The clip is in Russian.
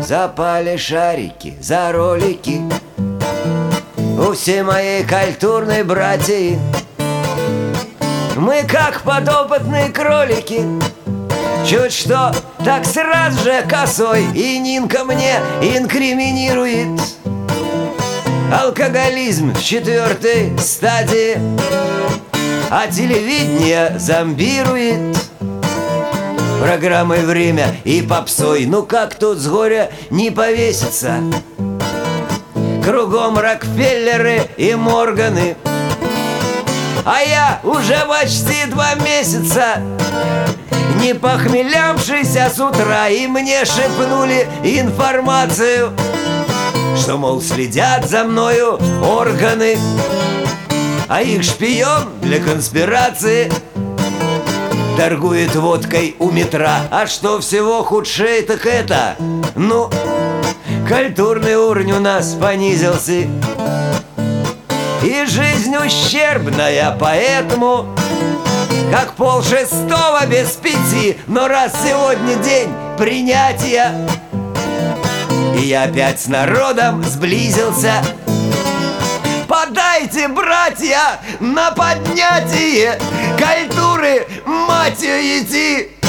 запали шарики за ролики у всей моей культурной братьи. Мы как подопытные кролики, чуть что, так сразу же косой. И Нинка мне инкриминирует алкоголизм в 4-й стадии, а телевидение зомбирует программой «Время» и попсой. Ну как тут с горя не повеситься? Кругом Рокфеллеры и Морганы, а я уже почти 2 месяца не похмелявшийся с утра. И мне шепнули информацию, что, мол, следят за мною органы, а их шпион для конспирации торгует водкой у метра. А что всего худшее, так это, ну, культурный уровень у нас понизился, и жизнь ущербная, поэтому как 5:30 без 5. Но раз сегодня день принятия, и я опять с народом сблизился, подайте, братья, на поднятие культуры, мать ее, идти.